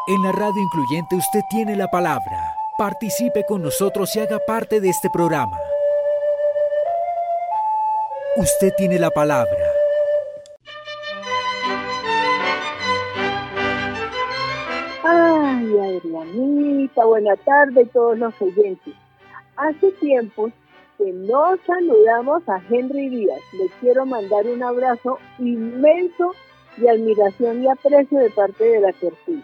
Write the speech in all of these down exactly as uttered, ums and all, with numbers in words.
En la radio incluyente usted tiene la palabra. Participe con nosotros y haga parte de este programa. Usted tiene la palabra. Ay, Adrianita, buena tarde a todos los oyentes. Hace tiempo que no saludamos a Henry Díaz. Le quiero mandar un abrazo inmenso de admiración y aprecio de parte de la tertulia.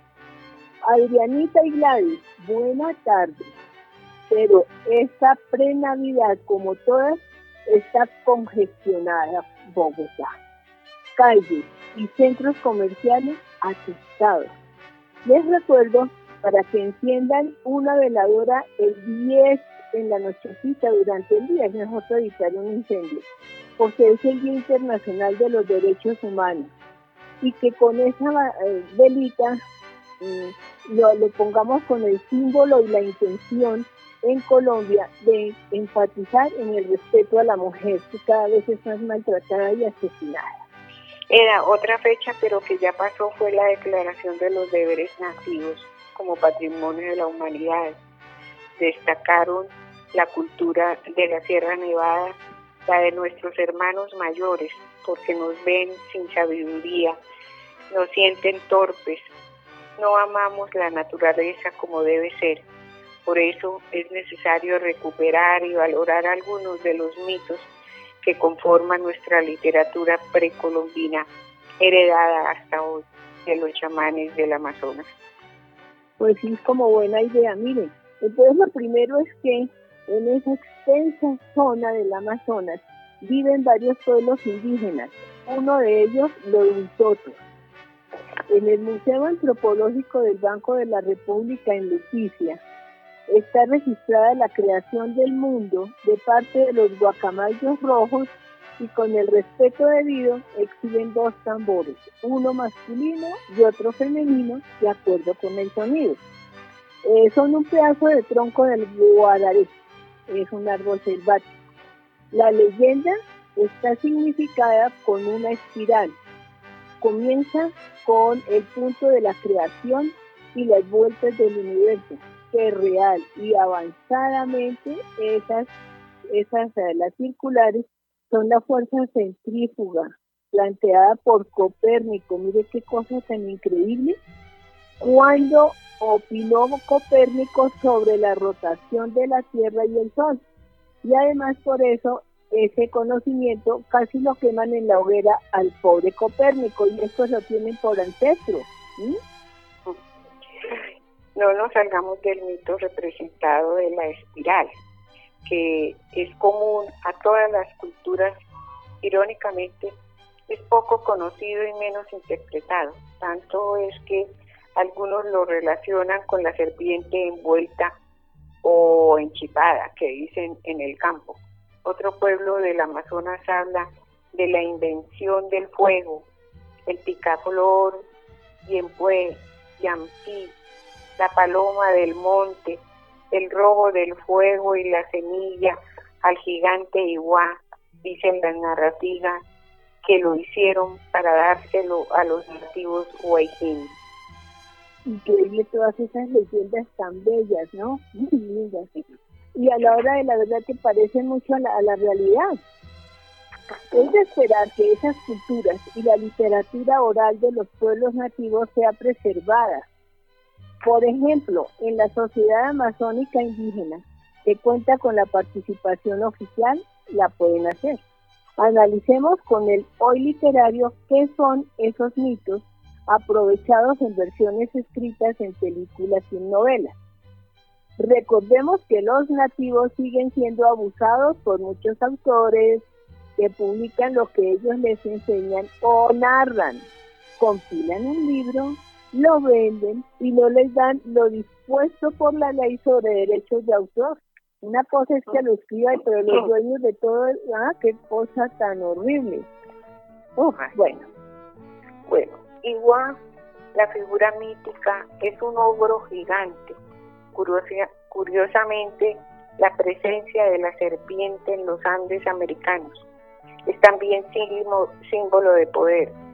Adrianita y Gladys, buena tarde. Pero esta pre-Navidad, como todas, está congestionada Bogotá. Calles y centros comerciales atestados. Les recuerdo para que enciendan una veladora el diez en la nochecita durante el día, es mejor evitar un incendio, porque es el Día Internacional de los Derechos Humanos, y que con esa eh, velita eh, lo, lo pongamos con el símbolo y la intención en Colombia de enfatizar en el respeto a la mujer, que cada vez es más maltratada y asesinada. Era otra fecha, pero que ya pasó, fue la Declaración de los Deberes Nativos como Patrimonio de la Humanidad. Destacaron la cultura de la Sierra Nevada, la de nuestros hermanos mayores, porque nos ven sin sabiduría, nos sienten torpes, no amamos la naturaleza como debe ser. Por eso es necesario recuperar y valorar algunos de los mitos que conforman nuestra literatura precolombina, heredada hasta hoy de los chamanes del Amazonas. Pues sí, es como buena idea. Miren, entonces lo primero es que en esa extensa zona del Amazonas viven varios pueblos indígenas, uno de ellos los Huitotos. En el Museo Antropológico del Banco de la República en Leticia está registrada la creación del mundo de parte de los guacamayos rojos, y con el respeto debido exhiben dos tambores, uno masculino y otro femenino, de acuerdo con el sonido. Eh, son un pedazo de tronco del guararé, es un árbol selvático. La leyenda está significada con una espiral. Comienza con el punto de la creación y las vueltas del universo, que real y avanzadamente esas, esas las circulares son la fuerza centrífuga planteada por Copérnico. Mire qué cosa tan increíble. Cuando opinó Copérnico sobre la rotación de la Tierra y el Sol. Y además por eso ese conocimiento casi lo queman en la hoguera al pobre Copérnico, y esto lo tienen por ancestro. ¿Mm? No nos salgamos del mito representado de la espiral, que es común a todas las culturas. Irónicamente, es poco conocido y menos interpretado. Tanto es que algunos lo relacionan con la serpiente envuelta o enchipada, que dicen en el campo. Otro pueblo del Amazonas habla de la invención del fuego, el picaflor, Yempué, Yampí, la paloma del monte, el robo del fuego y la semilla al gigante Iguá, dicen las narrativas que lo hicieron para dárselo a los nativos huayquín. Increíble todas esas leyendas tan bellas, ¿no? Muy lindas. Y a la hora de la verdad que parecen mucho a la, a la realidad. Es de esperar que esas culturas y la literatura oral de los pueblos nativos sea preservada. Por ejemplo, en la Sociedad Amazónica Indígena, que cuenta con la participación oficial, la pueden hacer. Analicemos con el hoy literario qué son esos mitos aprovechados en versiones escritas en películas y en novelas. Recordemos que los nativos siguen siendo abusados por muchos autores que publican lo que ellos les enseñan o narran, compilan un libro, lo venden y no les dan lo dispuesto por la ley sobre derechos de autor. Una cosa es que lo escriban, pero los dueños de todo, ah, qué cosa tan horrible. Uf, bueno. Bueno, igual la figura mítica es un ogro gigante. Curiosa, curiosamente, la presencia de la serpiente en los Andes americanos es también símbolo, símbolo de poder.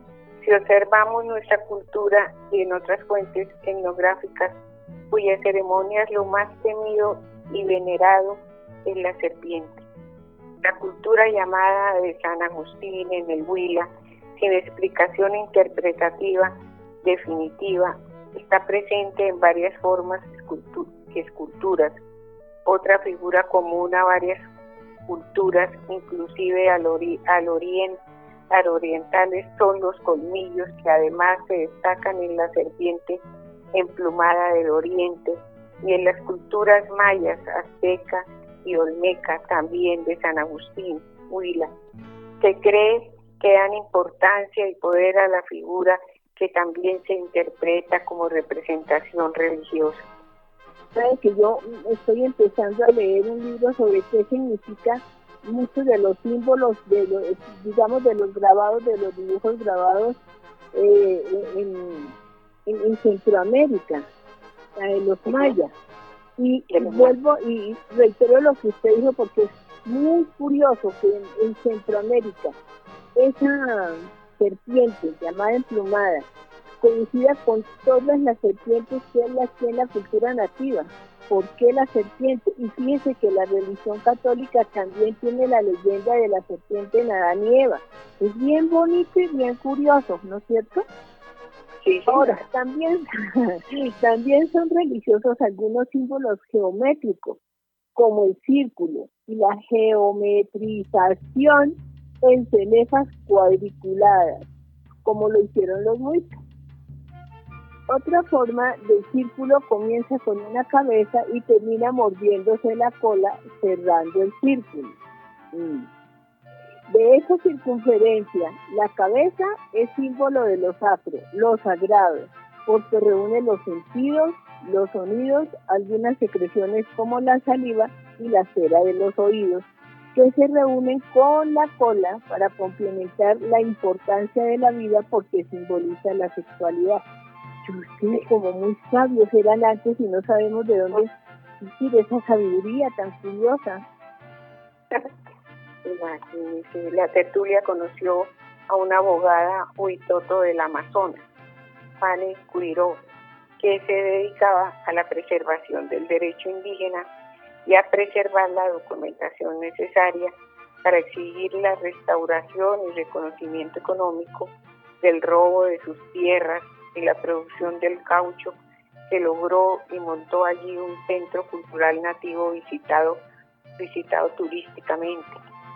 Si observamos nuestra cultura y en otras fuentes etnográficas, cuya ceremonia es lo más temido y venerado es la serpiente. La cultura llamada de San Agustín en el Huila, sin explicación interpretativa definitiva, está presente en varias formas escultu- esculturas. Otra figura común a varias culturas, inclusive al, ori- al oriente, al orientales, son los colmillos, que además se destacan en la serpiente emplumada del oriente y en las culturas mayas, azteca y olmeca, también de San Agustín, Huila. Se cree que dan importancia y poder a la figura, que también se interpreta como representación religiosa. Sabe que yo estoy empezando a leer un libro sobre qué significa muchos de los símbolos, de los, digamos, de los grabados, de los dibujos grabados eh, en, en, en Centroamérica, de los mayas. Y vuelvo y reitero lo que usted dijo, porque es muy curioso que en, en Centroamérica esa serpiente llamada emplumada coincida con todas las serpientes que hay aquí en la cultura nativa. ¿Por qué la serpiente? Y fíjense que la religión católica también tiene la leyenda de la serpiente en Adán y Eva. Es bien bonito y bien curioso, ¿no es cierto? Sí, sí. Ahora, también, también son religiosos algunos símbolos geométricos, como el círculo y la geometrización en cenefas cuadriculadas, como lo hicieron los muiscas. Otra forma del círculo comienza con una cabeza y termina mordiéndose la cola, cerrando el círculo. Mm. De esa circunferencia, la cabeza es símbolo de lo sacro, lo sagrado, porque reúne los sentidos, los sonidos, algunas secreciones como la saliva y la cera de los oídos, que se reúnen con la cola para complementar la importancia de la vida, porque simboliza la sexualidad. Ustedes, como muy sabios eran antes, y no sabemos de dónde surgir esa sabiduría tan curiosa. Imagínense, la tertulia conoció a una abogada huitoto del Amazonas, Fanny Cuiró, que se dedicaba a la preservación del derecho indígena y a preservar la documentación necesaria para exigir la restauración y reconocimiento económico del robo de sus tierras y la producción del caucho, que logró y montó allí un centro cultural nativo visitado, visitado turísticamente.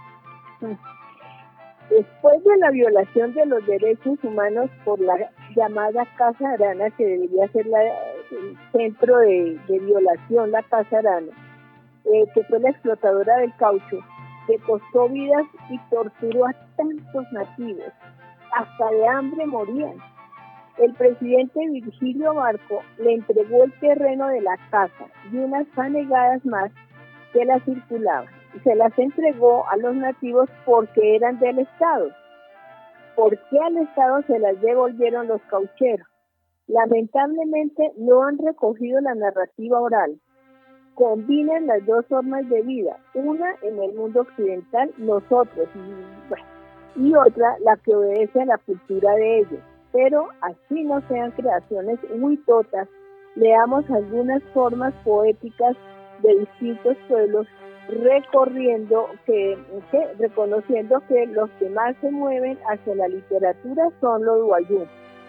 Después de la violación de los derechos humanos por la llamada Casa Arana, que debería ser la, el centro de, de violación, la Casa Arana, eh, que fue la explotadora del caucho, que costó vidas y torturó a tantos nativos, hasta de hambre morían. El presidente Virgilio Barco le entregó el terreno de la casa y unas fanegadas más que la circulaban. Y se las entregó a los nativos porque eran del Estado. ¿Por qué al Estado se las devolvieron los caucheros? Lamentablemente no han recogido la narrativa oral. Combinan las dos formas de vida, una en el mundo occidental, nosotros, y, bueno, y otra la que obedece a la cultura de ellos. Pero así no sean creaciones huitotas, leamos algunas formas poéticas de distintos pueblos, recorriendo que, que reconociendo que los que más se mueven hacia la literatura son los guayú.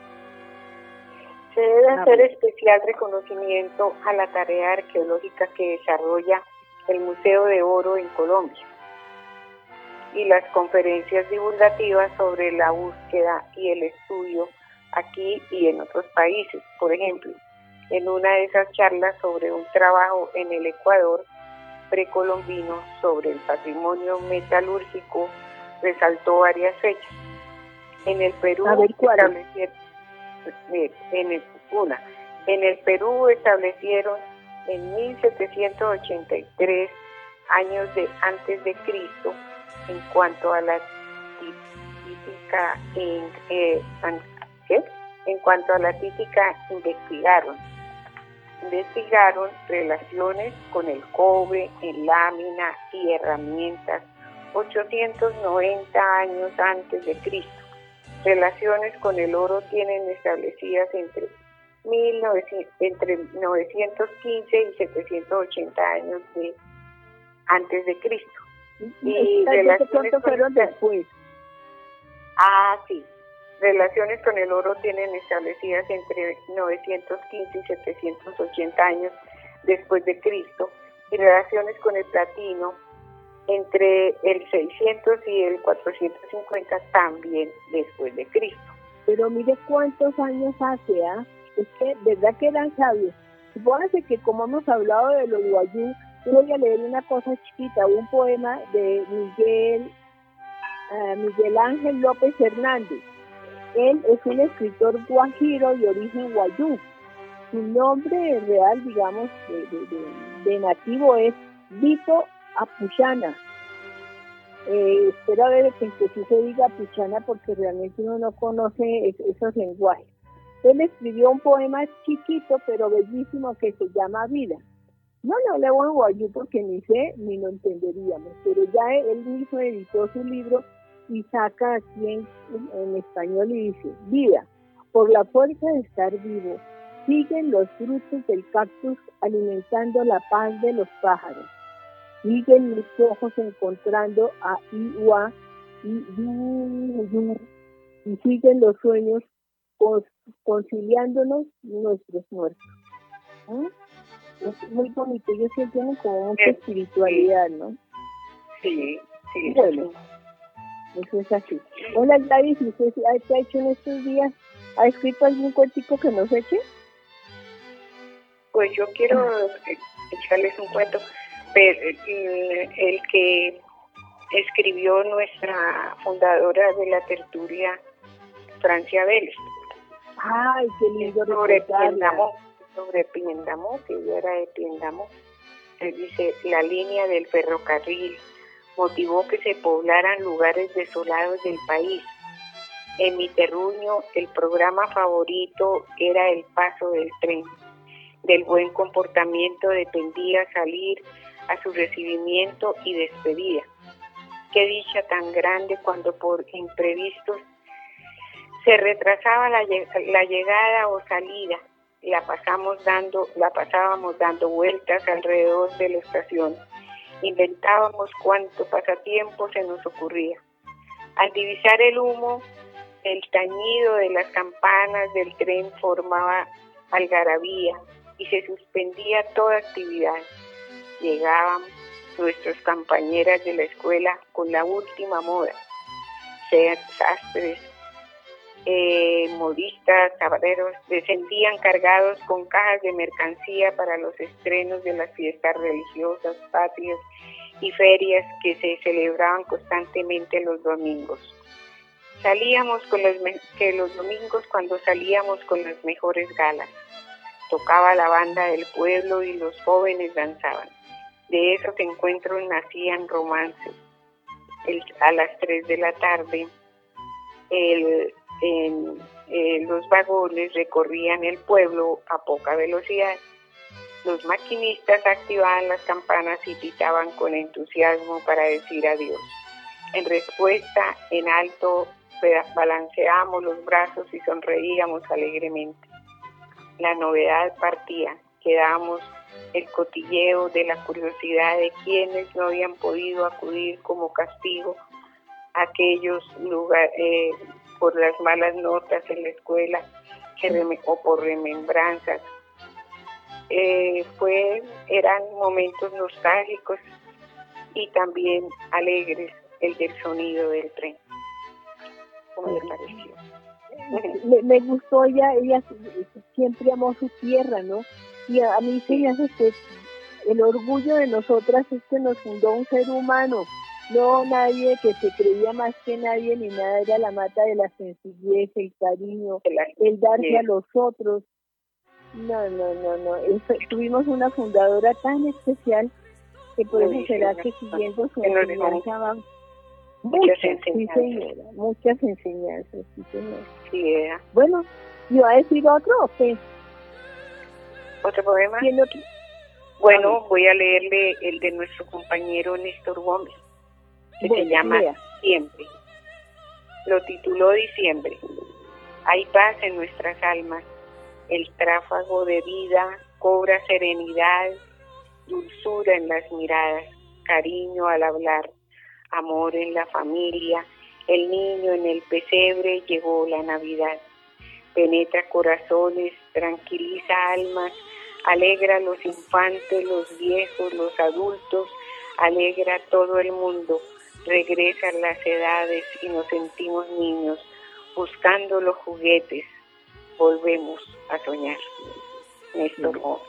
Se debe hacer especial reconocimiento a la tarea arqueológica que desarrolla el Museo de Oro en Colombia y las conferencias divulgativas sobre la búsqueda y el estudio aquí y en otros países. Por ejemplo, en una de esas charlas sobre un trabajo en el Ecuador precolombino sobre el patrimonio metalúrgico, resaltó varias fechas. En el Perú establecieron en el, una, en el Perú establecieron en mil setecientos ochenta y tres años de antes de Cristo en cuanto a la típica en, eh, ¿qué? en cuanto a la típica investigaron investigaron relaciones con el cobre en lámina y herramientas ochocientos noventa años antes de Cristo. Relaciones con el oro tienen establecidas entre, mil novecientos, entre novecientos quince y setecientos ochenta años de, antes de Cristo. Y relaciones con fueron después. Ah, sí. Relaciones con el oro tienen establecidas entre novecientos quince y setecientos ochenta años después de Cristo, y relaciones con el platino entre el seiscientos y el cuatrocientos cincuenta también después de Cristo. Pero mire cuántos años hace, ¿ah? ¿eh? Es que, ¿verdad que eran sabios? Supóngase que como hemos hablado de los guayú, yo voy a leer una cosa chiquita, un poema de Miguel, uh, Miguel Ángel López Hernández. Él es un escritor guajiro de origen guayú. Su nombre real, digamos, de, de, de, de nativo es Vito Apuchana. Eh, espero a ver que, que sí se diga Apuchana porque realmente uno no conoce es, esos lenguajes. Él escribió un poema chiquito pero bellísimo que se llama Vida. No lo leo en guayú porque ni sé ni lo entenderíamos, pero ya él mismo editó su libro y saca aquí en, en español y dice: vida, por la fuerza de estar vivo, siguen los frutos del cactus alimentando la paz de los pájaros. Siguen mis ojos encontrando a Iwa y Yu, Yu, y siguen los sueños conciliándonos nuestros muertos. ¿Eh? Es muy bonito, ellos sí tienen como mucha sí, espiritualidad, ¿no? Sí, sí. Bueno, eso es así. Hola Gladys, ¿usted qué ha hecho en estos días? ¿Ha escrito algún cuentico que nos eche? Pues yo quiero echarles un cuento, pero el que escribió nuestra fundadora de la tertulia, Francia Vélez. Ay, qué lindo sobre Piendamó, sobre Piendamó, que ella era de Piendamó. Él dice: la línea del ferrocarril motivó que se poblaran lugares desolados del país. En mi terruño el programa favorito era el paso del tren. Del buen comportamiento dependía salir a su recibimiento y despedida. Qué dicha tan grande cuando por imprevistos se retrasaba la, la llegada o salida. La pasamos dando, la pasábamos dando vueltas alrededor de la estación. Inventábamos cuánto pasatiempo se nos ocurría. Al divisar el humo, el tañido de las campanas del tren formaba algarabía y se suspendía toda actividad. Llegaban nuestras compañeras de la escuela con la última moda, sean sastres, eh, modistas, tableros, descendían cargados con cajas de mercancía para los estrenos de las fiestas religiosas, patrias y ferias que se celebraban constantemente los domingos. Salíamos con los, que los domingos cuando salíamos con las mejores galas. Tocaba la banda del pueblo y los jóvenes danzaban. De esos encuentros nacían romances. El, a las tres de la tarde, el, en, eh, los vagones recorrían el pueblo a poca velocidad. Los maquinistas activaban las campanas y pitaban con entusiasmo para decir adiós. En respuesta, en alto, balanceábamos los brazos y sonreíamos alegremente. La novedad partía, quedábamos el cotilleo de la curiosidad de quienes no habían podido acudir como castigo a aquellos lugares eh, por las malas notas en la escuela que rem- o por remembranzas. Eh, fue, eran momentos nostálgicos y también alegres, el del sonido del tren. ¿Cómo le pareció? Me, me gustó, ella, ella siempre amó su tierra, ¿no? Y a, a mí se me hace que el orgullo de nosotras es que nos fundó un ser humano, no nadie que se creía más que nadie ni nada, era la mata de la sencillez, el cariño, el darse a los otros. No, no, no, no, eso, tuvimos una fundadora tan especial que por eso será que siguiendo su enseñanza van muchas, enseñanzas. Sí, señora, muchas enseñanzas, sí, señora. Sí, era. Bueno, ¿iba a decir otro o qué? ¿Otro poema? Otro? Bueno, voy a leerle el de nuestro compañero Néstor Gómez, que bueno, se llama lea. Siempre. lo tituló Diciembre. Hay paz en nuestras almas, el tráfago de vida cobra serenidad, dulzura en las miradas, cariño al hablar, amor en la familia, el niño en el pesebre, llegó la Navidad. Penetra corazones, tranquiliza almas, alegra a los infantes, los viejos, los adultos, alegra a todo el mundo. Regresan las edades y nos sentimos niños, buscando los juguetes, volvemos a soñar. Néstor Gómez.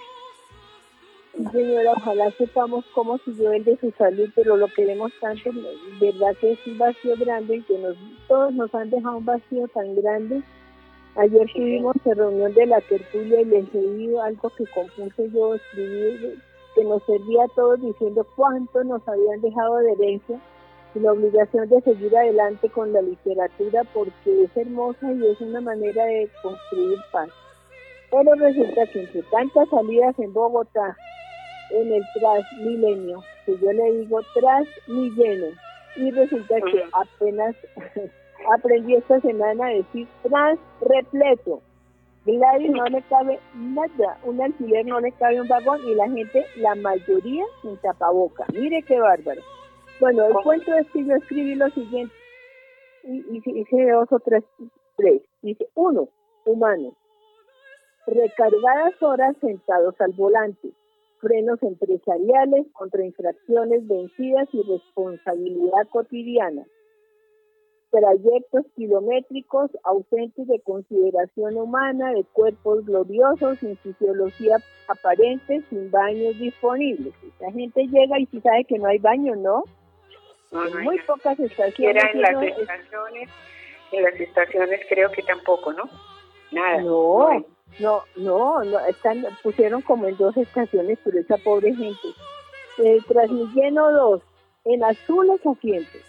Señora, ojalá sepamos cómo siguió él de su salud, pero lo queremos tanto, verdad que es un vacío grande, que nos, todos nos han dejado un vacío tan grande. Ayer sí. Tuvimos en reunión de la tertulia y les leí algo que compuse yo, escribí, que nos servía a todos diciendo cuánto nos habían dejado de herencia y la obligación de seguir adelante con la literatura porque es hermosa y es una manera de construir paz. Pero resulta que entre tantas salidas en Bogotá, en el Transmilenio, que yo le digo Transmilenio, y resulta uh-huh. que apenas aprendí esta semana a decir trans repleto. Gladys no le cabe nada, un alquiler no le cabe un vagón y la gente, la mayoría, sin tapaboca. Mire qué bárbaro. Bueno, el cuento es que yo escribí lo siguiente, y hice dos o tres, tres. Dice, uno, humano, recargadas horas sentados al volante, frenos empresariales contra infracciones vencidas y responsabilidad cotidiana, trayectos kilométricos ausentes de consideración humana, de cuerpos gloriosos, sin fisiología aparente, sin baños disponibles. La gente llega y si sabe que no hay baño, ¿no? No, no en muy hay. pocas estaciones. En las estaciones, en las estaciones creo que tampoco, ¿no? Nada. No, no, no, no están, pusieron como en dos estaciones, pero esa pobre gente. El Transmilenio dos, en azules asientos.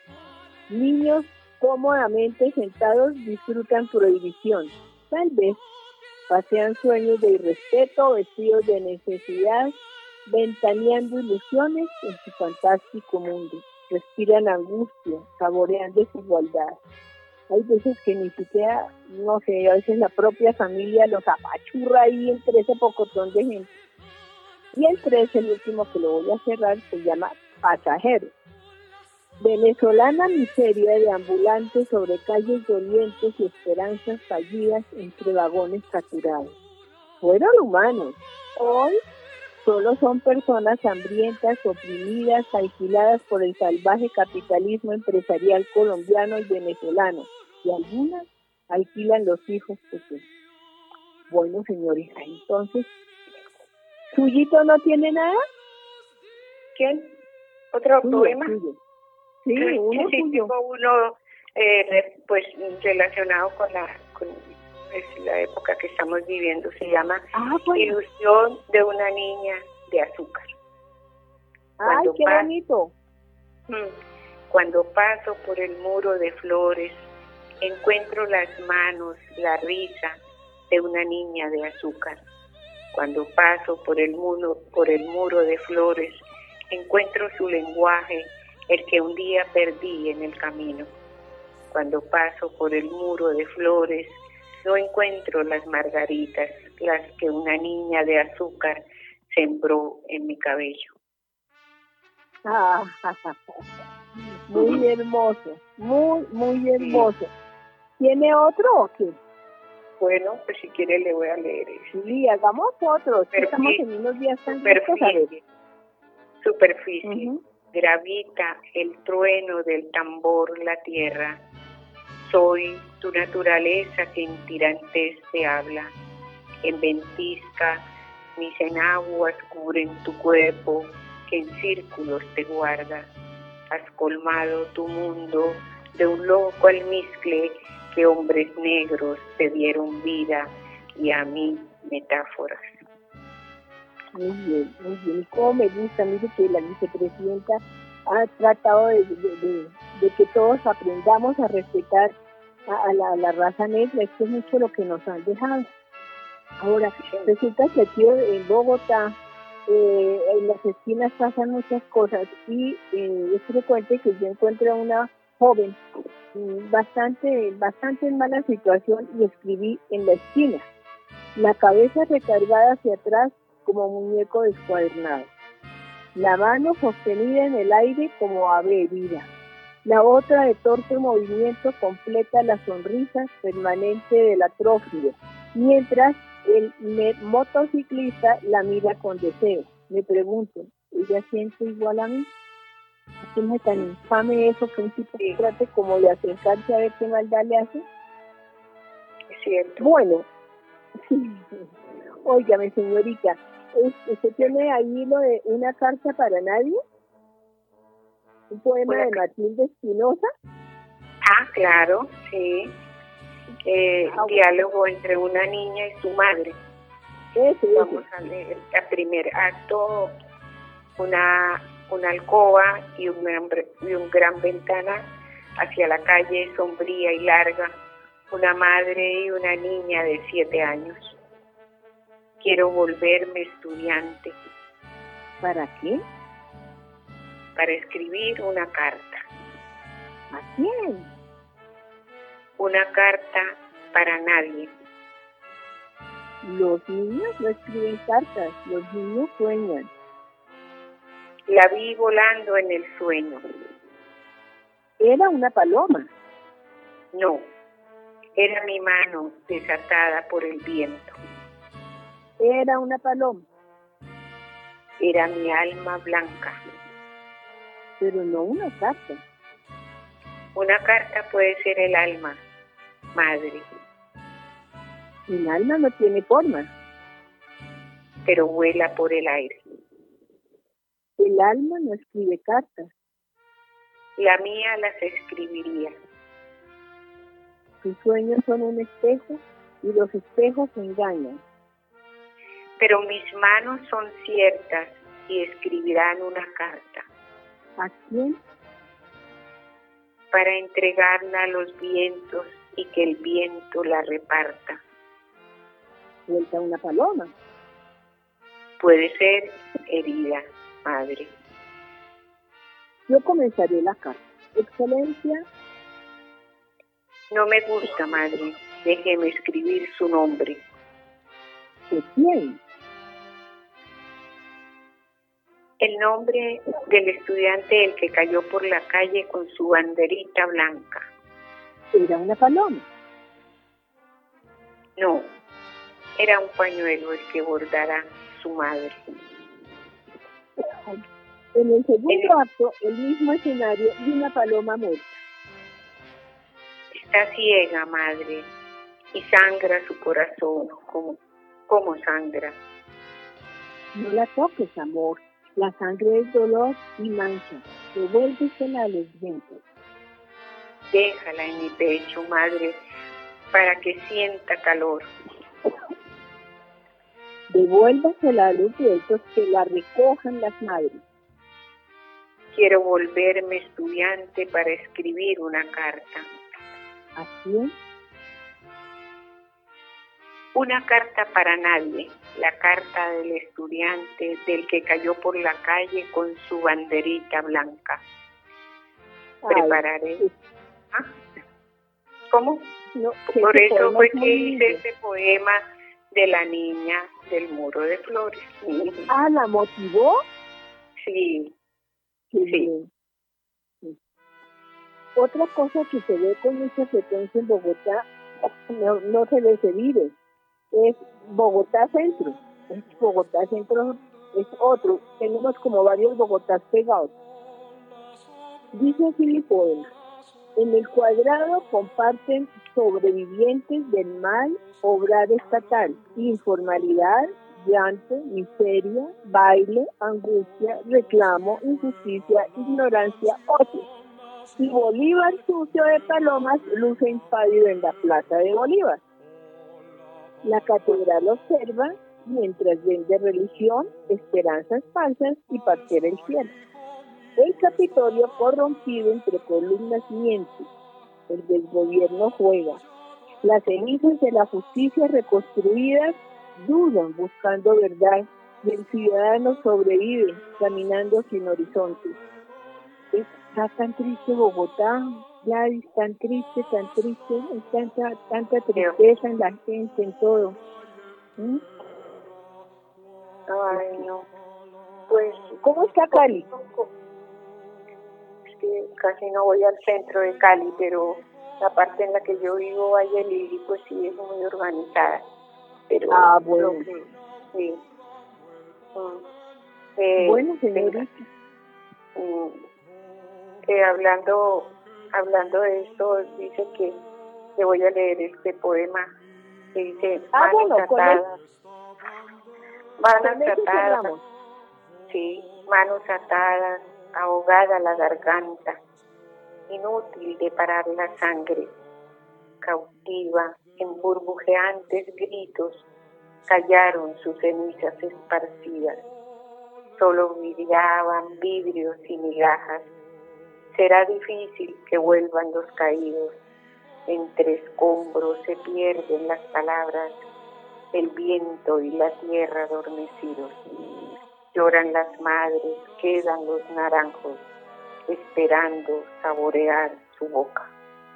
Niños cómodamente sentados disfrutan prohibición. Tal vez pasean sueños de irrespeto, vestidos de necesidad, ventaneando ilusiones en su fantástico mundo. Respiran angustia, saborean desigualdad. Hay veces que ni siquiera, no sé, a veces la propia familia los apachurra ahí entre ese pocotón de gente. Y el tres, el último que lo voy a cerrar, se llama Pasajeros. Venezolana miseria de ambulantes sobre calles dolientes y esperanzas fallidas entre vagones saturados. Fueron humanos. Hoy solo son personas hambrientas, oprimidas, alquiladas por el salvaje capitalismo empresarial colombiano y venezolano. Y algunas alquilan los hijos pequeños. Bueno, señores, entonces, ¿Suyito no tiene nada? ¿Quién? ¿Otro Suyo, poema? Suyo. Sí, uno sí, suyo. tengo uno eh, pues relacionado con la con pues, la época que estamos viviendo. Se llama ah, bueno. Ilusión de una niña de azúcar. Ay, Cuando qué pas- bonito. Cuando paso por el muro de flores, encuentro las manos, la risa de una niña de azúcar. Cuando paso por el muro, por el muro de flores, encuentro su lenguaje, el que un día perdí en el camino. Cuando paso por el muro de flores, no encuentro las margaritas, las que una niña de azúcar sembró en mi cabello. Ah, muy hermoso, muy, muy hermoso. ¿Tiene otro o qué? Bueno, pues si quiere le voy a leer eso. Sí, hagamos otro. Superficie, estamos en unos días tan superficie, superficie. Uh-huh. Gravita el trueno del tambor la tierra. Soy tu naturaleza que en tirantes te habla. En ventisca mis enaguas cubren tu cuerpo, que en círculos te guarda. Has colmado tu mundo de un loco almizcle que hombres negros te dieron vida y a mí metáforas. Muy bien, muy bien. Cómo me gusta, mire que la vicepresidenta ha tratado de, de, de, de que todos aprendamos a respetar a, a, la, a la raza negra. Esto es mucho lo que nos han dejado. Ahora, resulta que aquí en Bogotá, eh, en las esquinas pasan muchas cosas y eh, es frecuente que yo encuentre una joven, mm, bastante, bastante en mala situación, y escribí en la esquina, la cabeza recargada hacia atrás como muñeco descuadernado, la mano sostenida en el aire como ave herida, la otra de torpe movimiento completa la sonrisa permanente del atrófilo, mientras el motociclista la mira con deseo. Me pregunto, ¿ella siente igual a mí? ¿Qué es tan infame eso que un tipo que trate como de acercarse a ver qué maldad le hace? Es cierto. Bueno, sí. Óigame, señorita, ¿usted tiene ahí lo de una carta para nadie? ¿Un poema de Matilde Espinosa? Ah, claro, sí. Eh, ah, diálogo entre una niña y su madre. Ese, Vamos ese. a leer el primer acto, una, una alcoba y un, gran, y un gran ventana hacia la calle sombría y larga, una madre y una niña de siete años. Quiero volverme estudiante. ¿Para qué? Para escribir una carta. ¿A quién? Una carta para nadie. Los niños no escriben cartas, los niños sueñan. La vi volando en el sueño. Era una paloma. No, era mi mano desatada por el viento. Era una paloma. Era mi alma blanca. Pero no una carta. Una carta puede ser el alma, madre. El alma no tiene forma. Pero vuela por el aire. El alma no escribe cartas. La mía las escribiría. Tus sueños son un espejo y los espejos engañan. Pero mis manos son ciertas y escribirán una carta. ¿A quién? Para entregarla a los vientos y que el viento la reparta. Suelta una paloma. Puede ser herida, madre. Yo comenzaré la carta. Excelencia. No me gusta, madre. Déjeme escribir su nombre. ¿De quién? El nombre del estudiante el que cayó por la calle con su banderita blanca. Era una paloma. No, era un pañuelo el que bordará su madre. En el segundo el, acto, el mismo escenario de una paloma muerta. Está ciega, madre, y sangra su corazón. ¿Cómo, cómo sangra? No la toques, amor. La sangre es dolor y mancha. Devuélvesela a los vientos. Déjala en mi pecho, madre, para que sienta calor. Devuélvasela a los vientos, que la recojan las madres. Quiero volverme estudiante para escribir una carta. ¿A quién? Una carta para nadie, la carta del estudiante del que cayó por la calle con su banderita blanca. Ay, Prepararé. Sí. ¿Ah? ¿Cómo? No, por eso fue que lindo. hice ese poema de la niña del muro de flores. Ah, ¿la motivó? Sí. Qué Sí. bien. Sí. Otra cosa que se ve con mucha frecuencia en Bogotá, no, no se ve, se vive, es Bogotá Centro. Es Bogotá Centro es otro. Tenemos como varios Bogotás pegados. Dice así mi poema. En el cuadrado comparten sobrevivientes del mal obrar estatal, informalidad, llanto, miseria, baile, angustia, reclamo, injusticia, ignorancia, ocio. Y Bolívar sucio de palomas luce impávido en la plaza de Bolívar. La catedral observa mientras vende religión, esperanzas falsas y parciera el cielo. El Capitolio corrompido entre columnas miente, el desgobierno juega. Las cenizas de la justicia reconstruidas dudan buscando verdad y el ciudadano sobrevive caminando sin horizonte. Está tan triste Bogotá, Gladys, tan triste, tan triste, hay tanta, tanta tristeza en la gente, en todo. ¿Mm? Ay, no. Pues, ¿Cómo está Cali? Es que casi no voy al centro de Cali, pero la parte en la que yo vivo, Valle Lili, pues sí es muy organizada. Pero ah, bueno. Lo que, sí. Mm. Eh, bueno, señorita. Mm, eh, hablando, hablando de esto, dice que le voy a leer este poema que dice ah, manos bueno, atadas, manos con eso atadas, cerramos. sí, manos atadas, ahogada la garganta, inútil de parar la sangre, cautiva en burbujeantes gritos, callaron sus cenizas esparcidas, solo brillaban vidrios y migajas. Será difícil que vuelvan los caídos, entre escombros se pierden las palabras, el viento y la tierra adormecidos. Lloran las madres, quedan los naranjos, esperando saborear su boca.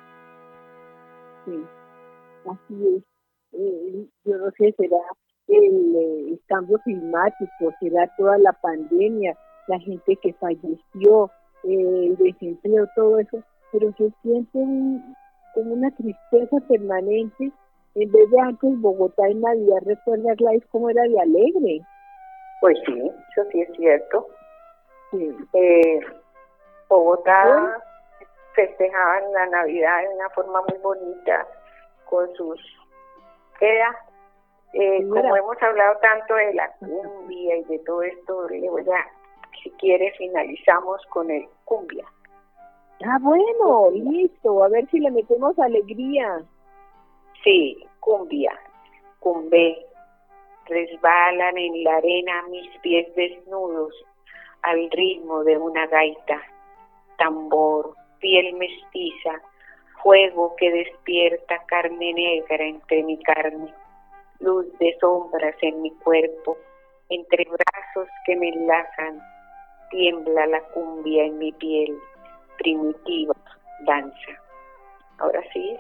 Sí, así es. Eh, yo no sé, será el, el cambio climático, será toda la pandemia, la gente que falleció, eh, el desempleo, todo eso, pero se siente un, como una tristeza permanente. En vez de antes Bogotá en Navidad, recuerda Gladys cómo era de alegre. Pues sí, eso sí es cierto. Sí. Eh, Bogotá ¿Eh? festejaban la Navidad de una forma muy bonita con sus quedas. Eh, como hemos hablado tanto de la cumbia y de todo esto, le voy a, si quiere, finalizamos con el cumbia. Ah, bueno, listo, a ver si le metemos alegría. Sí, cumbia, cumbé, resbalan en la arena mis pies desnudos al ritmo de una gaita, tambor, piel mestiza, fuego que despierta carne negra entre mi carne, luz de sombras en mi cuerpo, entre brazos que me enlazan, tiembla la cumbia en mi piel, primitiva danza. Ahora sí,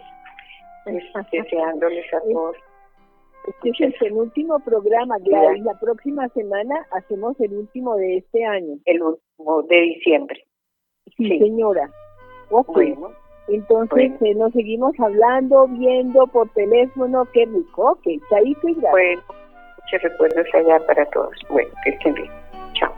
deseándoles a todos. Este es el penúltimo programa, Gladys. La próxima semana hacemos el último de este año. El último de diciembre. Sí, sí. Señora. Okay. Bueno. Entonces bueno. Eh, nos seguimos hablando, viendo por teléfono. Qué rico. Ok, chaito y gracias. Bueno, muchos recuerdos allá para todos. Bueno, que estén bien. Chao.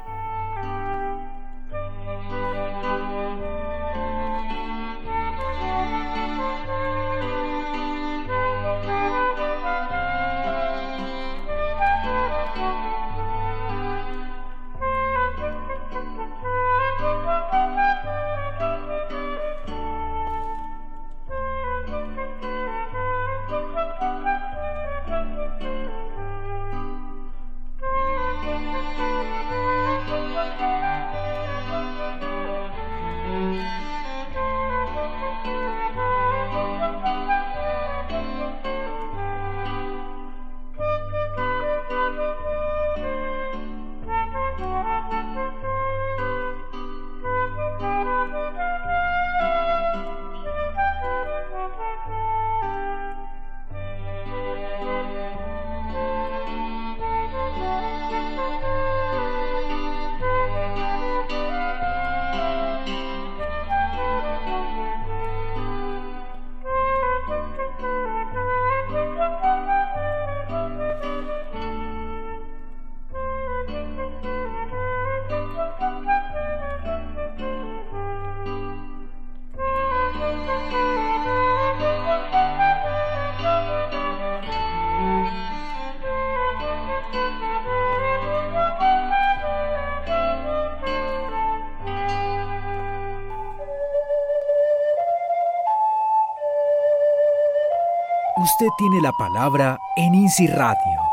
Usted tiene la palabra en INSI Radio.